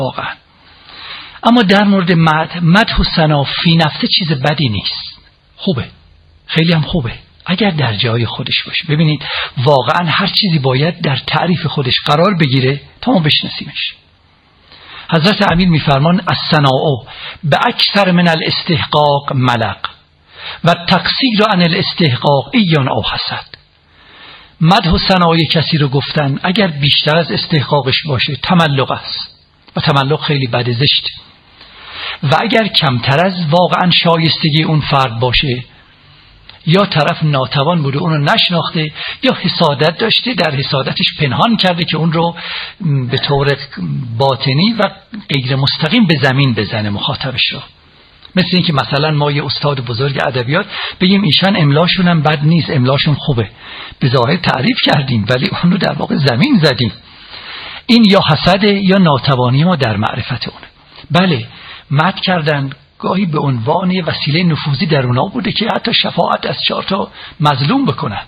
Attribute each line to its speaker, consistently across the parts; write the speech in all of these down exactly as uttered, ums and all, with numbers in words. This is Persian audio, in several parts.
Speaker 1: واقعا. اما در مورد مدح، مدح و ثنا فی نفسه چیز بدی نیست، خوبه، خیلی هم خوبه اگر در جای خودش باشه. ببینید واقعا هر چیزی باید در تعریف خودش قرار بگیره تا ما بشناسیمش. حضرت امیر میفرمان الثناء به اکثر من الاستحقاق ملق و تقصیر عن الاستحقاق ایان او حسد. مدح و ثنای کسی رو گفتن اگر بیشتر از استحقاقش باشه تملق است و تملق خیلی بد زشت، و اگر کمتر از واقعا شایستگی اون فرد باشه، یا طرف ناتوان بوده اونو نشناخته، یا حسادت داشته در حسادتش پنهان کرده که اون رو به طور باطنی و غیر مستقیم به زمین بزنه مخاطبش رو. مثل این که مثلا ما یه استاد بزرگ ادبیات بگیم ایشان املاشون هم بد نیست، املاشون خوبه، به ظاهر تعریف کردیم ولی اون رو در واقع زمین زدیم. این یا حسده یا ناتوانی ما در معرفت اونه. بله مدح کردن گاهی به عنوان وسیله نفوذی در اونا بوده که حتی شفاعت از چهار تا مظلوم بکنن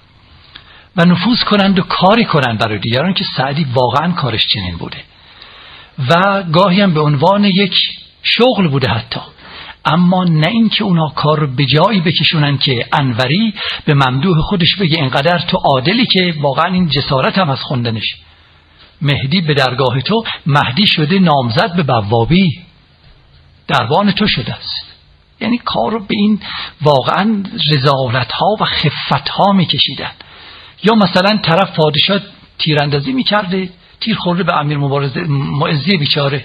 Speaker 1: و نفوذ کنند و کاری کنند برای دیگران، که سعدی واقعا کارش چنین بوده. و گاهی هم به عنوان یک شغل بوده حتی، اما نه این که اونا کار رو به جایی بکشونن که انوری به ممدوح خودش بگه اینقدر تو عادلی که واقعا این جسارت هم از خوندنش. مهدی به درگاه تو مهدی شده نامزد به بوابی، دربان تو شده است. یعنی کار رو به این واقعا رذالت ها و خفت ها می کشیدن. یا مثلا طرف پادشاه تیراندازی می کرده، تیر خورده به امیر معزی بیچاره،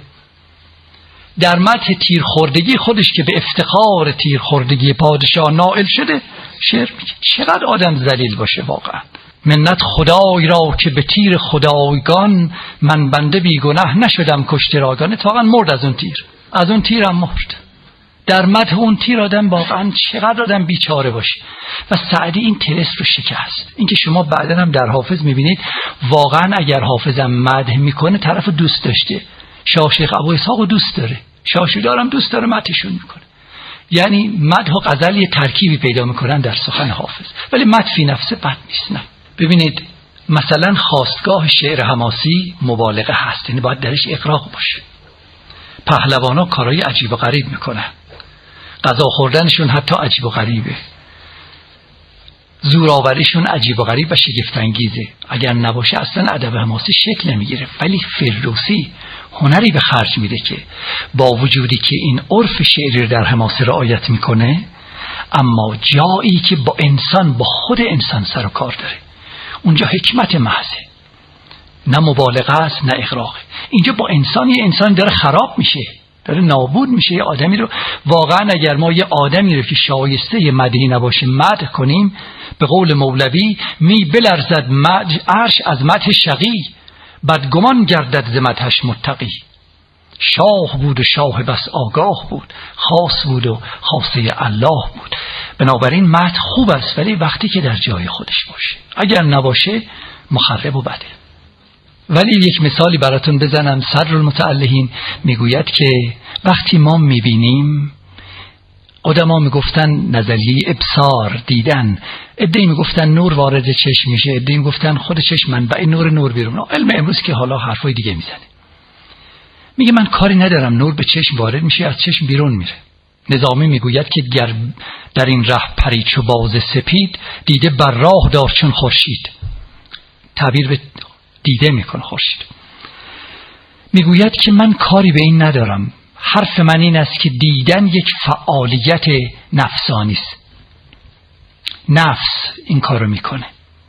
Speaker 1: در مدح تیر خوردگی خودش که به افتخار تیر خوردگی پادشاه نائل شده شعر میگه. چقدر آدم ذلیل باشه واقعا. منت خدای را که به تیر خدایگان، من بنده بی گناه نشدم کشته راگان. اتفاقا مرد از اون تیر، از اون تیر هم مرد. در مدح اون تیر آدم واقعا چقدر آدم بیچاره باشه. و سعدی این طلسم رو شکست. این که شما بعدا هم در حافظ میبینید واقعا اگر حافظم مدح میکنه طرف دوست داشته. شاه شیخ ابو اسحاق رو دوست داره، شاه شجاع هم دوست داره، مدحشون میکنه. یعنی مدح و غزل یه ترکیبی پیدا میکنن در سخن حافظ، ولی مدح فی نفسه بد نیست. نه ببینید مثلا خواستگاه شعر حماسی مبالغه هست، یعنی باید درش اغراق باشه. پهلوانا کارهای عجیب و غریب میکنن، غذا خوردنشون حتی عجیب و غریبه، زورآوریشون عجیب و غریب و شگفت انگیزه. اگر نباشه اصلا ادب حماسی شکل نمیگیره. ولی فردوسی هنری به خرج میده که با وجودی که این عرف شعری در حماسه رعایت میکنه، اما جایی که با انسان، با خود انسان سر و کار داره، اونجا حکمت محضه، نه مبالغه است نه اغراقه. اینجا با انسان، یه انسان داره خراب میشه، داره نابود میشه. یه آدمی رو واقعا اگر ما یه آدمی رو که شایسته یه مدحی نباشه مدح کنیم، به قول مولوی می بلرزد مدح عرش از مدح شقی، بدگمان گردد ز مدحش متقی. شاه بود و شاه بس آگاه بود، خاص بود و خاصه الله بود. بنابراین مدح خوب است ولی وقتی که در جای خودش باشه، اگر نباشه مخرب و بده. ولی یک مثالی براتون بزنم. صدر المتألهین میگوید که وقتی ما میبینیم، قدما میگفتن نظریه ابصار، دیدن، عده‌ای میگفتن نور وارد چشم میشه، عده‌ای میگفتن خود چشم منبع نور، نور بیرون. علم امروز که حالا حرفای دیگه میزنه، میگه من کاری ندارم، نور به چشم وارد میشه از چشم بیرون میره. نظامی میگوید که گر در این ره پری چو باز سپید، دیده بر راه دار چون خورشید. تعبیر به دیده میکنه خورشید. میگوید که من کاری به این ندارم، حرف من این است که دیدن یک فعالیت نفسانی است، نفس این کارو میکنه،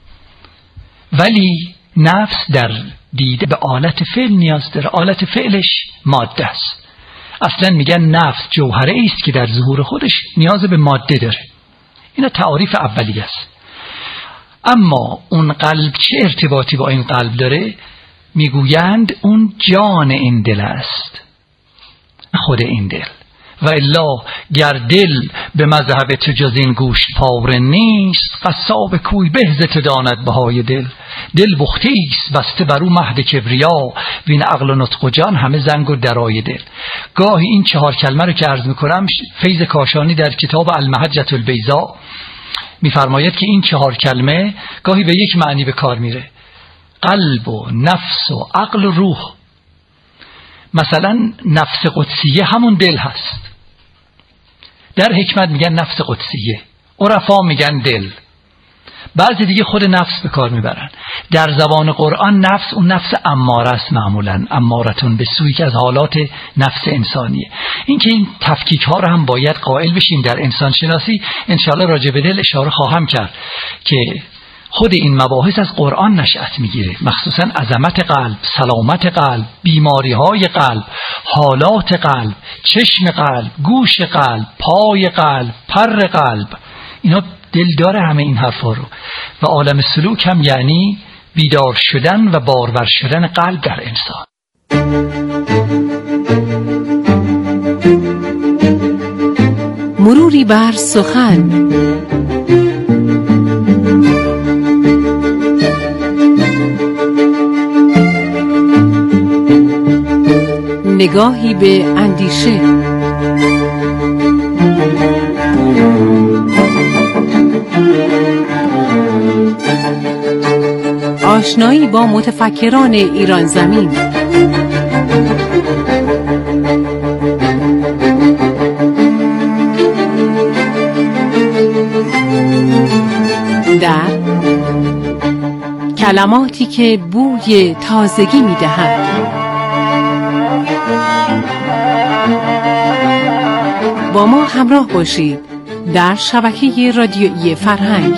Speaker 1: ولی نفس در دیده به آلت فعل نیاز داره، آلت فعلش ماده است. اصلا میگن نفس جوهره است که در ظهور خودش نیاز به ماده داره. اینا تعاریف اولیه است. اما اون قلب چه ارتباطی با این قلب داره؟ میگویند اون جان این دل است، خود این دل. و الا گر دل به مذهب تو جز این گوشت پاره نیست، قصاب کوی بهزت داند بهای دل. دل بختیست بسته برو مهد کبریا، وین عقل و نطق و جان همه زنگ و درای دل. گاهی این چهار کلمه رو که عرض میکنم، فیض کاشانی در کتاب المحجة البیضاء میفرماید که این چهار کلمه گاهی به یک معنی به کار میره: قلب و نفس و عقل و روح. مثلا نفس قدسیه همون دل هست. در حکمت میگن نفس قدسیه، عرفا میگن دل، بعضی دیگه خود نفس به کار میبرن. در زبان قرآن نفس اون نفس اماره است، معمولا امارتون به سوی، که از حالات نفس انسانیه. این که این تفکیک ها رو هم باید قائل بشیم در انسان شناسی. انشاءالله راجع به دل اشاره خواهم کرد که خود این مباحث از قرآن نشأت میگیره، مخصوصا عظمت قلب، سلامت قلب، بیماری های قلب، حالات قلب، چشم قلب، گوش قلب، پای قلب، پر قلب، اینا دل داره همه این حرفا رو. و عالم سلوک هم یعنی بیدار شدن و بارور شدن قلب در انسان.
Speaker 2: مروری بر سخن. نگاهی به اندیشه. آشنایی با متفکران ایران زمین. در کلماتی که بوی تازگی می‌دهند. با ما همراه باشید در شبکه رادیویی فرهنگ.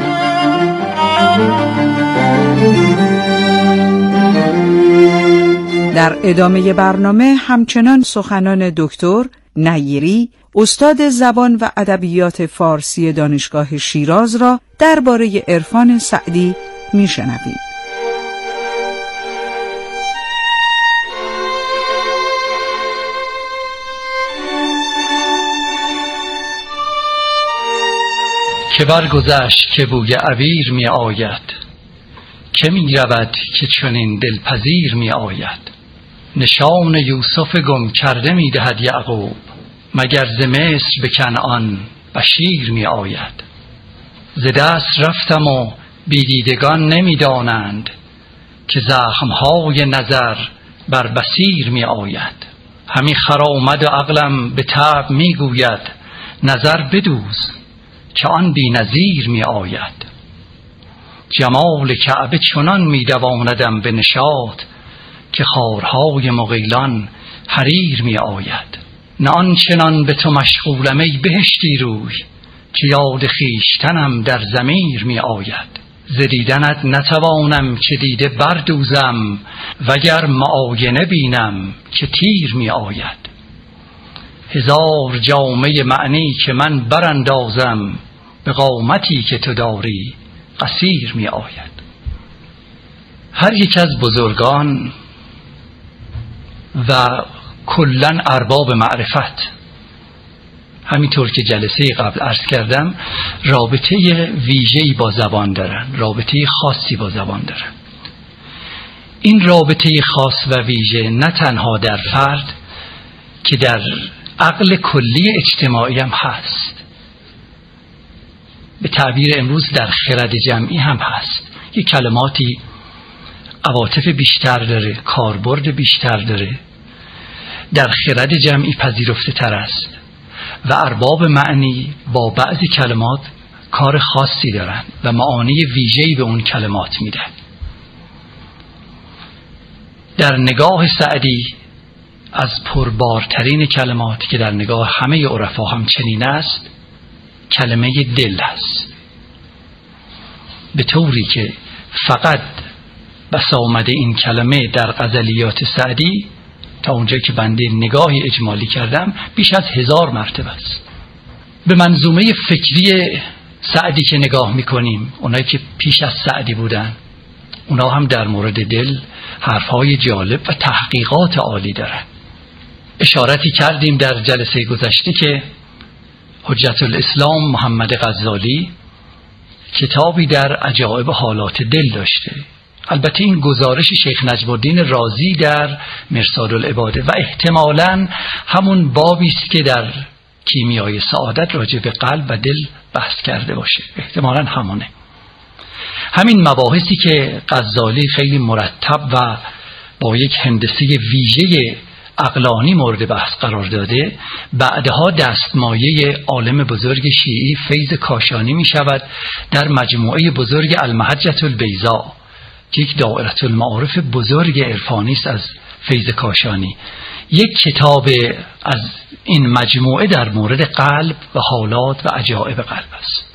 Speaker 3: در ادامه برنامه همچنان سخنان دکتر نیری، استاد زبان و ادبیات فارسی دانشگاه شیراز را درباره عرفان سعدی میشنویم.
Speaker 1: که برگذشت که بوی عبیر می آید، که می رود که چنین دلپذیر می آید. نشان یوسف گم کرده می دهد یعقوب، مگر ز مصر به کنعان بشیر می آید. ز دست رفتم و بیدیدگان نمی دانند، که زخمهای نظر بر بصیر می آید. همی خرامد و عقلم به طبع می گوید، نظر بدوز که آن بی نظیر می آید. جمال کعبه چنان می دواندم به نشاط، که خارهای مغیلان حریر می آید. نه آن چنان به تو مشغولم ای بهشتی روی، که یاد خیشتنم در ضمیر می آید. ز دیدنت نتوانم که دیده بردوزم، وگر معاینه بینم که تیر می آید. هزار جامه معنی که من براندازم، به قامتی که تو داری قصیر می آید. هر یک از بزرگان و کلن ارباب معرفت، همینطور که جلسه قبل عرض کردم، رابطه ویژه‌ای با زبان دارن، رابطه خاصی با زبان دارن. این رابطه خاص و ویژه نه تنها در فرد، که در عقل کلی اجتماعی هم هست، به تعبیر امروز در خرد جمعی هم هست. یک کلماتی عواطف بیشتر داره، کاربرد بیشتر داره، در خرد جمعی پذیرفته تر است و ارباب معنی با بعضی کلمات کار خاصی دارن و معانی ویژه‌ای به اون کلمات میدن. در نگاه سعدی از پربارترین کلمات که در نگاه همه عرفا هم چنین است، کلمه دل است، به طوری که فقط بس آمده این کلمه در غزلیات سعدی تا اونجایی که بنده نگاهی اجمالی کردم بیش از هزار مرتبه است. به منظومه فکری سعدی که نگاه میکنیم، اونایی که پیش از سعدی بودن، اونا هم در مورد دل حرفهای جالب و تحقیقات عالی دارن. اشارتی کردیم در جلسه گذشته که حجت الاسلام محمد غزالی کتابی در عجایب حالات دل داشته. البته این گزارش شیخ نجم الدین رازی در مرصاد العباده و احتمالاً همون بابی است که در کیمیای سعادت راجع به قلب و دل بحث کرده باشه، احتمالاً همونه. همین مباحثی که غزالی خیلی مرتب و با یک هندسه ویژه عقلانی مورد بحث قرار داده، بعدها دستمایه عالم بزرگ شیعی فیض کاشانی می شود در مجموعه بزرگ المحجة البیضاء که یک دائره المعارف بزرگ عرفانی است از فیض کاشانی. یک کتاب از این مجموعه در مورد قلب و حالات و عجایب قلب است.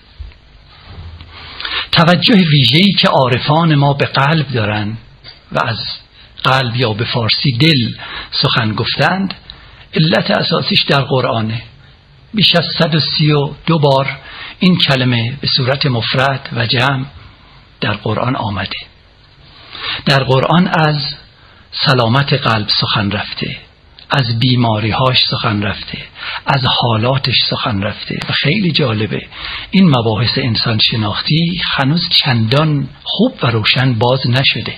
Speaker 1: توجه ویژه‌ای که عارفان ما به قلب دارند و از قلب یا به فارسی دل سخن گفتند، علت اساسیش در قرآنه. بیش از صد و سی و دو بار این کلمه به صورت مفرد و جمع در قرآن آمده. در قرآن از سلامت قلب سخن رفته، از بیماری‌هاش سخن رفته، از حالاتش سخن رفته و خیلی جالبه این مباحث انسان شناختی هنوز چندان خوب و روشن باز نشده.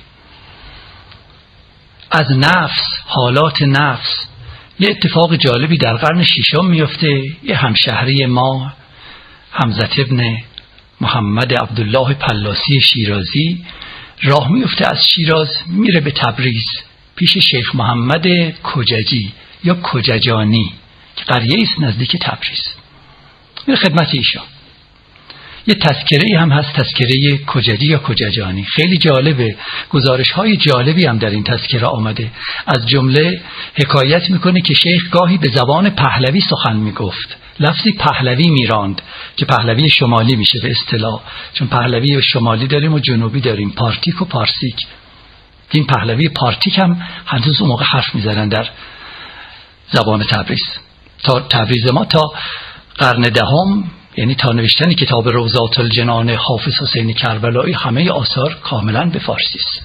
Speaker 1: از نفس، حالات نفس، یه اتفاق جالبی در قرن ششم میفته. یه همشهری ما، حمزه ابن محمد عبدالله پلاسی شیرازی، راه میفته از شیراز میره به تبریز پیش شیخ محمد کججی یا کججانی که قریه است نزدیک تبریز. میره خدمت ایشان. یه تذکره هم هست، تذکره کججی یا کججانی. خیلی جالبه، گزارش های جالبی هم در این تذکره آمده. از جمله حکایت میکنه که شیخ گاهی به زبان پهلوی سخن میگفت، لفظی پهلوی میراند که پهلوی شمالی میشه به اصطلاح، چون پهلوی شمالی داریم و جنوبی داریم، پارتیک و پارسیک. این پهلوی پارتیک هم هنوز اون موقع حرف میزنن در زبان تبریز. تا تبریز ما تا قرن دهم، یعنی تا نوشتن کتاب روضات الجنان حافظ حسین کربلایی، همه آثار کاملا به فارسی است.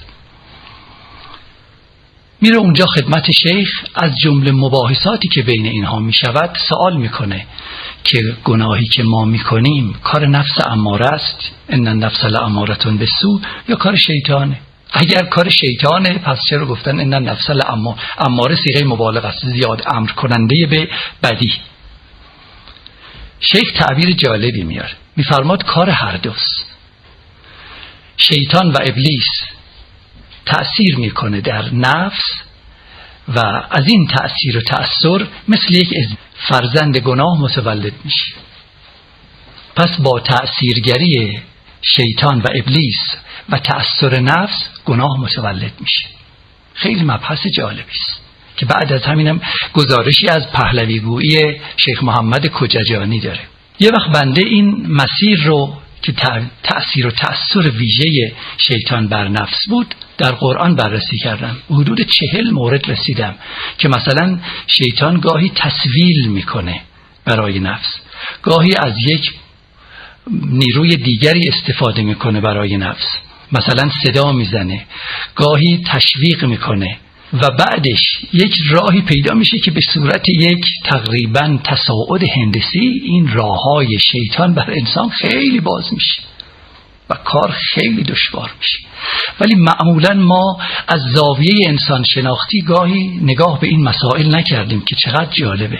Speaker 1: میره اونجا خدمت شیخ، از جمله مباحثاتی که بین اینها میشود سوال میکنه که گناهی که ما میکنیم کار نفس اماره است، ان النفس لاماره بالسوء، یا کار شیطانه؟ اگر کار شیطانه پس چرا گفتن ان النفس لاماره؟ اماره صیغه مبالغه است، زیاد امر کننده به بدی. شیخ تعبیر جالبی میاره، میفرماد کار هر دوست، شیطان و ابلیس تأثیر میکنه در نفس و از این تأثیر و تأثیر مثل یک فرزند گناه متولد میشه. پس با تأثیرگری شیطان و ابلیس و تأثیر نفس گناه متولد میشه. خیلی مبحث جالبی است که بعد از همینم گزارشی از پهلویگویی شیخ محمد کججانی داره. یه وقت بنده این مسیر رو که تأثیر و تأثیر ویژه شیطان بر نفس بود در قرآن بررسی کردم. حدود چهل مورد رسیدم که مثلا شیطان گاهی تسویل میکنه برای نفس، گاهی از یک نیروی دیگری استفاده میکنه برای نفس، مثلا صدا میزنه، گاهی تشویق میکنه و بعدش یک راهی پیدا میشه که به صورت یک تقریبا تصاعد هندسی این راههای شیطان بر انسان خیلی باز میشه و کار خیلی دشوار میشه. ولی معمولا ما از زاویه انسان شناختی گاهی نگاه به این مسائل نکردیم که چقدر جالبه.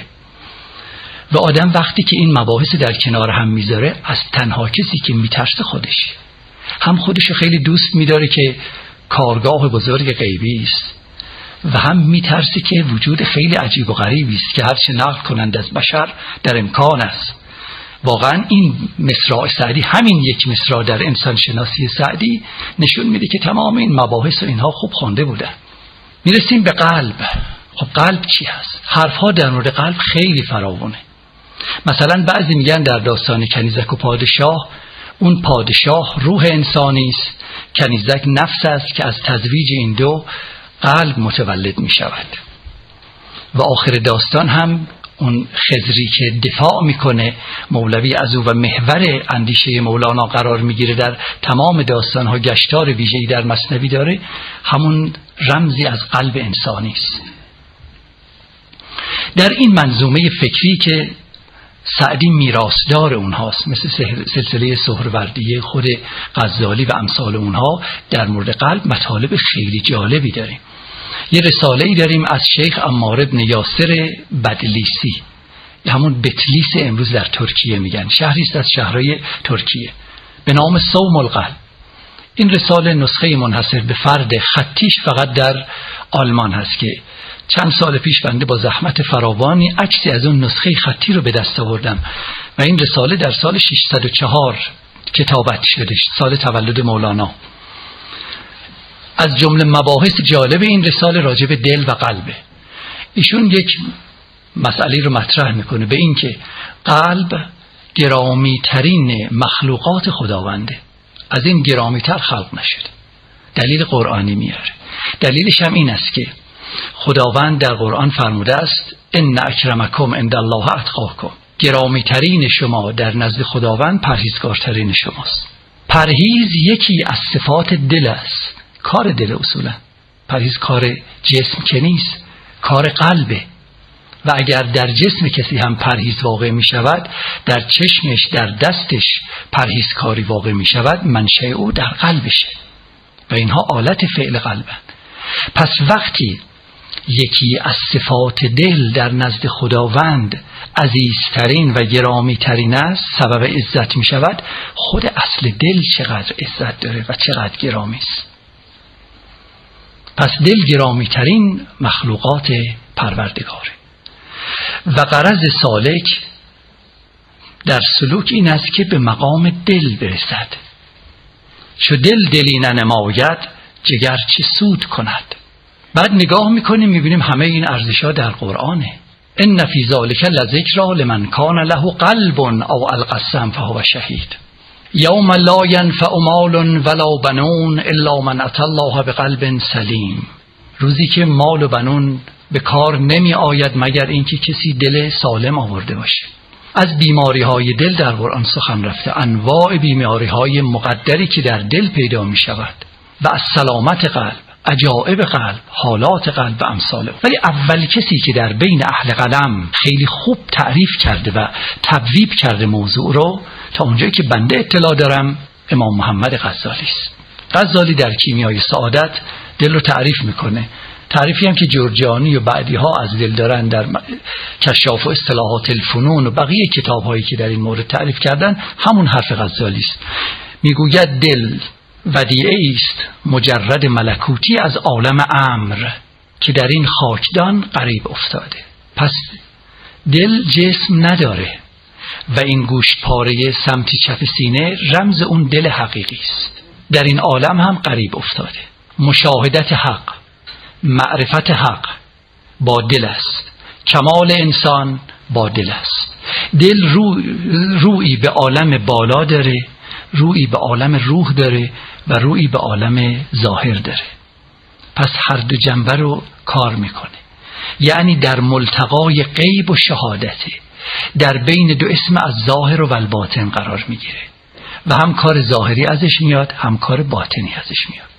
Speaker 1: و آدم وقتی که این مباحث در کنار هم میذاره، از تنها کسی که میترسه خودش، هم خودشو خیلی دوست میداره که کارگاه بزرگ غیبی است و هم میترسه که وجود خیلی عجیب و غریبی است که هرچه نقل کنند از بشر در امکان است. واقعا این مصرع سعدی، همین یک مصرع در انسان شناسی سعدی نشون میده که تمام این مباحث و اینها خوب خوانده بودن. میرسیم به قلب. خب قلب چی هست؟ حرفها در مورد قلب خیلی فراوونه. مثلا بعضی میگن در داستان کنیزک و پادشاه، اون پادشاه روح انسانی است، کنیزک نفس است که از تزویج این دو قلب متولد می شود. و آخر داستان هم اون خضری که دفاع میکنه مولوی از او و محور اندیشه مولانا قرار میگیره در تمام داستانها، گشتار ویژه‌ای در مثنوی داره، همون رمزی از قلب انسانی است. در این منظومه فکری که سعدی میراثدار اونهاست، مثل سلسله سهروردیه خود غزالی و امثال اونها، در مورد قلب مطالب خیلی جالبی داریم. یه رساله‌ای داریم از شیخ عمار ابن یاسر بدلیسی، همون بتلیس امروز در ترکیه میگن، شهری است از شهرهای ترکیه، به نام صوم القلب. این رساله نسخه منحصر به فرد خطیش فقط در آلمان هست که چند سال پیش بنده با زحمت فراوانی عکسی از اون نسخه خطی رو به دست آوردم و این رساله در سال ششصد و چهار کتابت شده، سال تولد مولانا. از جمله مباحث جالب این رساله راجع به دل و قلبه. ایشون یک مسئله رو مطرح میکنه به این که قلب گرامی ترین مخلوقات خداونده، از این گرامی تر خلق نشده. دلیل قرآنی میاره. دلیلش هم این است که خداوند در قرآن فرموده است ان اکرمکم عند الله اتقاکم، گرامی ترین شما در نزد خداوند پرهیزگارترین شماست. پرهیز یکی از صفات دل است، کار دل اصولا. پرهیز کار جسم که نیست، کار قلبه. و اگر در جسم کسی هم پرهیز واقع می شود، در چشمش، در دستش پرهیزکاری واقع می شود، منشأ او در قلبشه و اینها آلت فعل قلبند. پس وقتی یکی از صفات دل در نزد خداوند عزیزترین و گرامیترین است، سبب عزت می شود، خود اصل دل چقدر عزت داره و چقدر گرامی است. پس دل گرامیترین مخلوقات پروردگاره و غرض سالک در سلوک این است که به مقام دل برسد. چو دل دلی ننماید جگر چه سود کند. بعد نگاه میکنیم میبینیم همه این ارزش‌ها در قرآنه. ان فی ذلک لذکری لمن کان له قلب او القی السمع فهو شهید. یوم لا ینفع مال ولا بنون الا من اتى الله بقلب سلیم. روزی که مال و بنون به کار نمی آید مگر اینکه کسی دل سالم آورده باشه. از بیماری های دل در قرآن سخن رفته، انواع بیماری های مقدری که در دل پیدا می شود و از سلامت قلب، عجائب قلب، حالات قلب و امثاله. ولی اول کسی که در بین اهل قلم خیلی خوب تعریف کرده و تبویب کرده موضوع رو تا اونجایی که بنده اطلاع دارم امام محمد غزالی است. غزالی در کیمیای سعادت دل رو تعریف میکنه، تعریفی هم که جرجانی و بعدی ها از دل دارن در کشاف و اصطلاحات الفنون و بقیه کتاب هایی که در این مورد تعریف کردن همون حرف غزالی است. میگوید دل ودیعه است مجرد ملکوتی از عالم امر که در این خاکدان غریب افتاده. پس دل جسم نداره و این گوشت پاره سمت چپ سینه رمز اون دل حقیقی است. در این عالم هم غریب افتاده. مشاهدت حق، معرفت حق با دل است، کمال انسان با دل است. دل رو رویی به عالم بالا داره، رویی به عالم روح داره و رویی به عالم ظاهر داره. پس هر دو جنبه رو کار میکنه. یعنی در ملتقای غیب و شهادته، در بین دو اسم از ظاهر و الباطن قرار میگیره و هم کار ظاهری ازش میاد هم کار باطنی ازش میاد.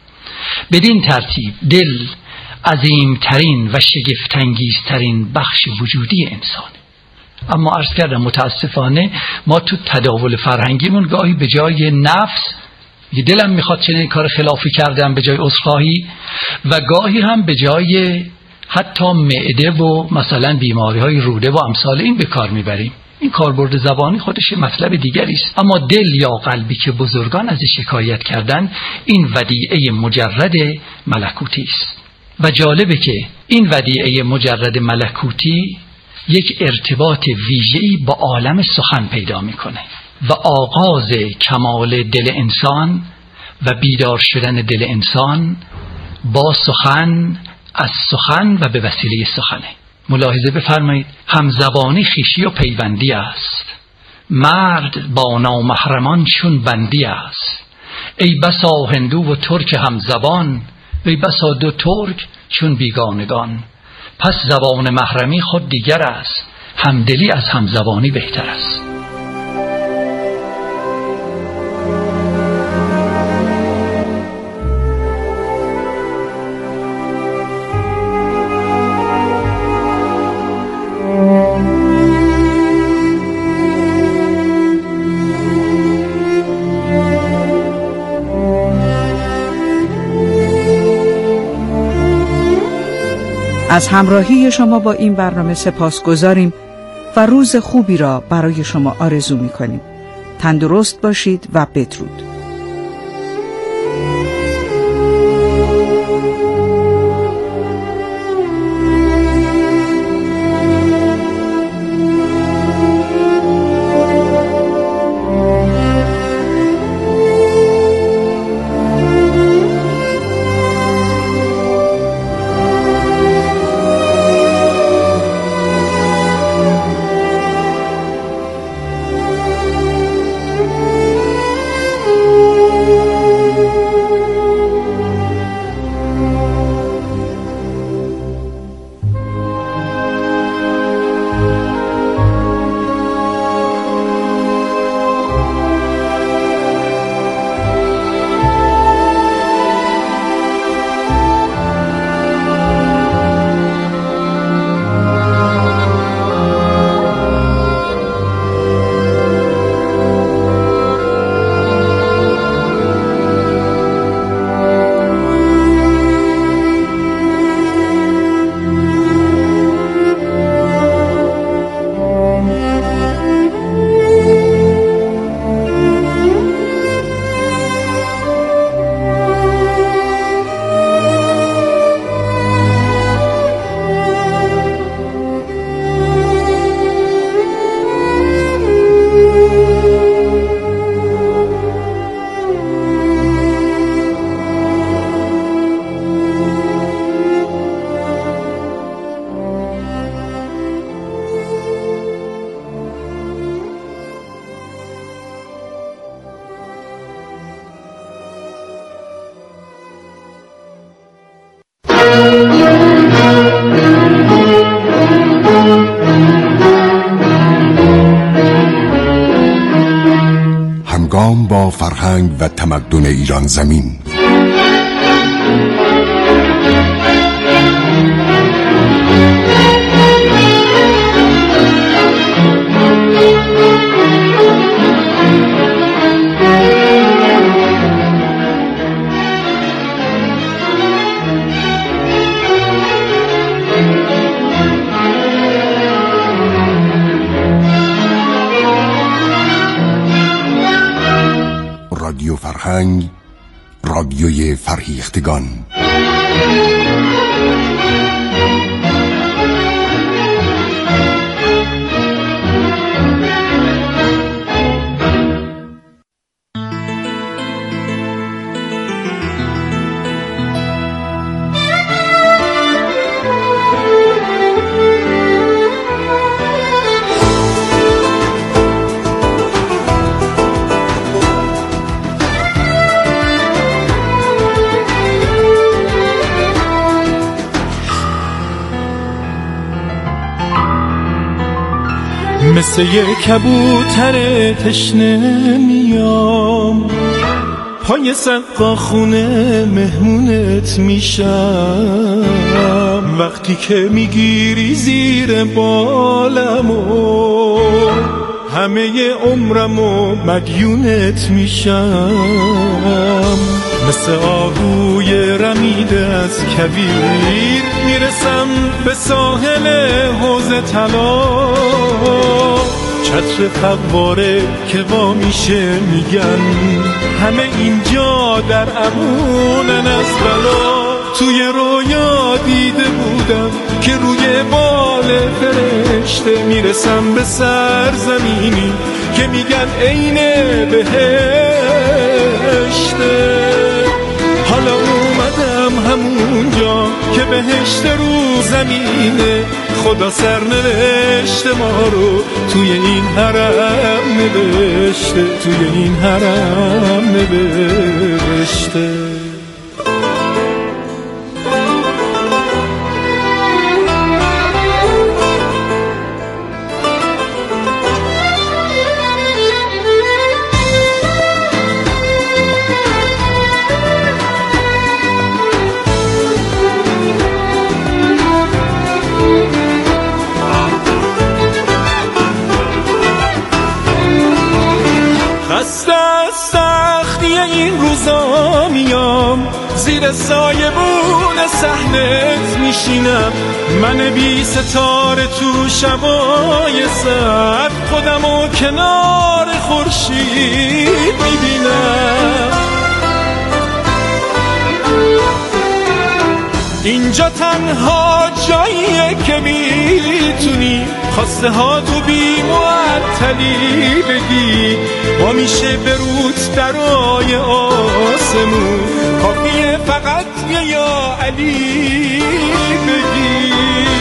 Speaker 1: بدین ترتیب دل عظیمترین و شگفت‌انگیزترین بخش وجودی انسانه. اما عرض کردم متاسفانه ما تو تداول فرهنگیمون گاهی به جای نفس، یه دلم میخواد چنین کار خلافی کردم به جای عذرخواهی، و گاهی هم به جای حتی معده و مثلا بیماری های روده و امثال این به کار میبریم. این کاربرد زبانی خودش مطلب دیگری است. اما دل یا قلبی که بزرگان ازش شکایت کردن، این ودیعه مجرد ملکوتی است. و جالبه که این ودیعه مجرد ملکوتی یک ارتباط ویژه‌ای با عالم سخن پیدا میکنه و آغاز کمال دل انسان و بیدار شدن دل انسان با سخن، از سخن و به وسیله سخنه. ملاحظه بفرمایید، همزبانی خویشی و پیوندی است، مرد با نامحرمان چون بندی است. ای بسا هندو و ترک همزبان، ای بسا دو ترک چون بیگانگان. پس زبان محرمی خود دیگر است، همدلی از همزبانی بهتر است.
Speaker 3: از همراهی شما با این برنامه سپاسگزاریم و روز خوبی را برای شما آرزو می‌کنیم. تندرست باشید و بدرود.
Speaker 4: فرهنگ و تمدن ایران زمین. رادیو فرهنگ، رادیوی فرهیختگان.
Speaker 5: مثل یه کبوتر تشنه میام، پای سقا خونه مهمونت میشم. وقتی که میگیری زیر بالمو، همه عمرمو مدیونت میشم. مثل آهوی رمیده از کویر، میرسم به ساحل حوض طلا. چتر فواره که وا میشه میگن همه اینجا در امونن از بلا. توی رویا دیده بودم که روی بال فرشته میرسم به سرزمینی که میگن عین بهشته. حالا اومدم همونجا که بهشت رو زمینه، خدا سرنوشت ما رو توی این حرم نوشته، توی این حرم نوشته. خسته از سختی این روزا میام، زیر سایبون صحنت میشینم. من بی ستاره تو شبای سرد، خودمو کنار خورشید میبینم. اینجا تنها جاییه که میتونی خواسته ها تو بی معطلی بگی. با میشه بروت درای آسمون، کافیه فقط یه یا علی بگی.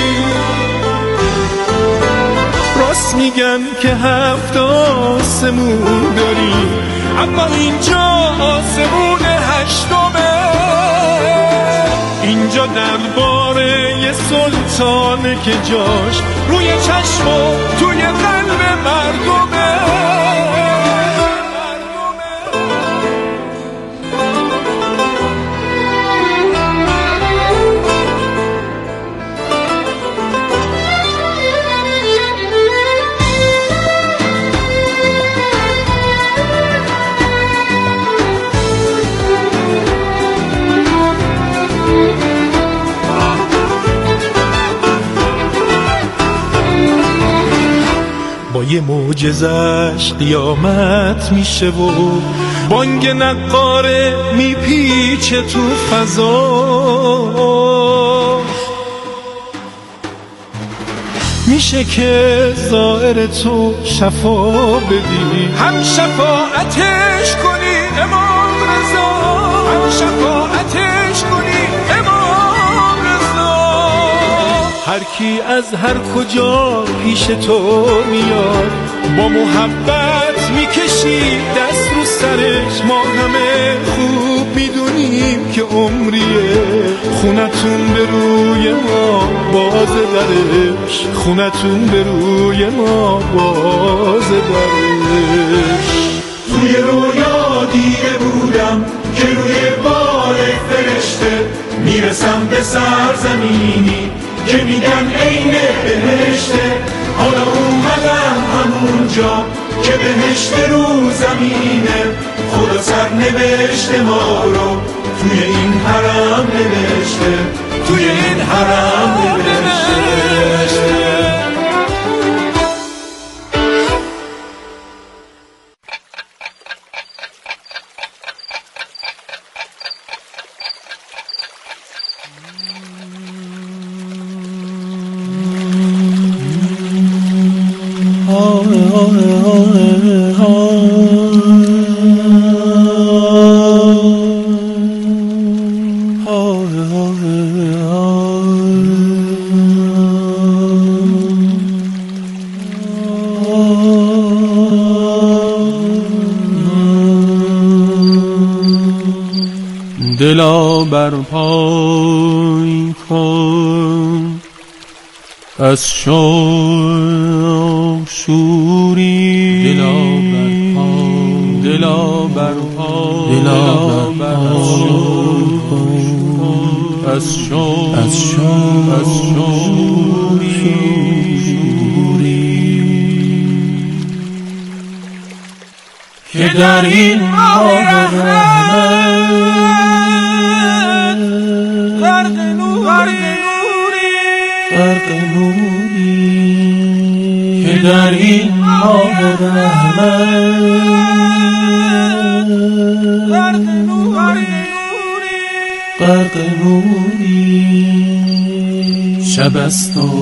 Speaker 5: راست میگن که هفت آسمون داری، اما اینجا آسمون هشتمه. اینجا درباره یه سلطانه که جاش روی چشم و توی قلب مردمه. با یه معجزش قیامت میشه و بانگ نقاره میپیچه تو فضا. میشه که ظاهر تو شفا بدی، هم شفاعتش کنی امام رضا، هم شفاعتش کنی امام رضا. هر کی از هر کجا پیش تو میاد، با محبت میکشی دست رو سرش. ما همه خوب میدونیم که عمریه، خونتون به روی ما باز درش، خونتون به روی ما باز درش. توی رویا دیده بودم که روی بال فرشته میرسم به سرزمینی که میگن عین بهشته. حالا اومدم همونجا که بهشت رو زمینه، خدا سرنوشت ما رو توی این حرم نوشته، توی این حرم نوشته.
Speaker 6: دلا بر پای کن از شوق شوری، دلا بر پای، دلا بر پای، دلا بر پای از شوق، از شوق، از شوری. که در این ماه غرق نوری، غرق نوری، که در این ماه رحمت غرق نوری، غرق نوری. شب است و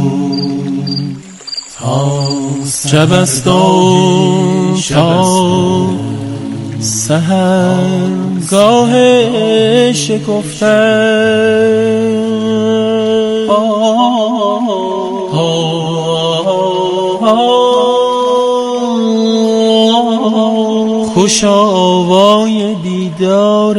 Speaker 6: تا شب است و تا سحر گاه شکفتن، خوش آوای دیدار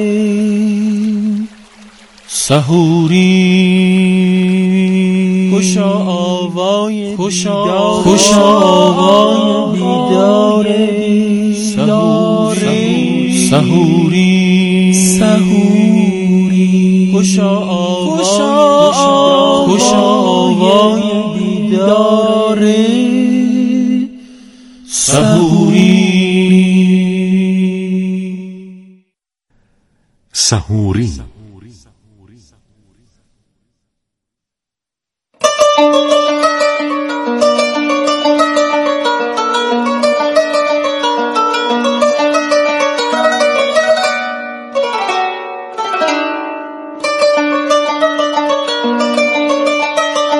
Speaker 6: سحوری، خوش آوای دیدار، خوش آوای دیدار سحوری، سحوری، سحوری. خوش آوای، خوش آوای دیدار سحوری.
Speaker 4: سحوری